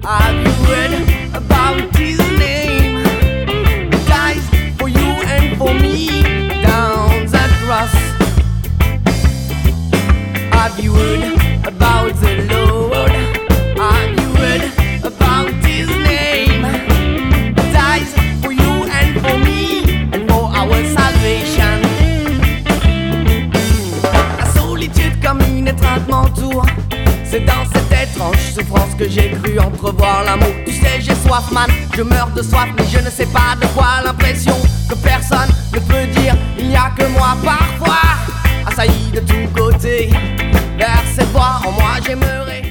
Have you heard about his name? He dies for you and for me down that cross. Have you heard about the Lord? Have you heard about his name? He dies for you and for me and for our salvation. La solitude comme une étreinte m'entoure. C'est dans cette étrange souffrance que j'ai cru entrevoir l'amour. Tu sais, j'ai soif, man, je meurs de soif, mais je ne sais pas de quoi. L'impression que personne ne peut dire, il n'y a que moi. Parfois, assailli de tous côtés, vers cette voix en moi j'aimerais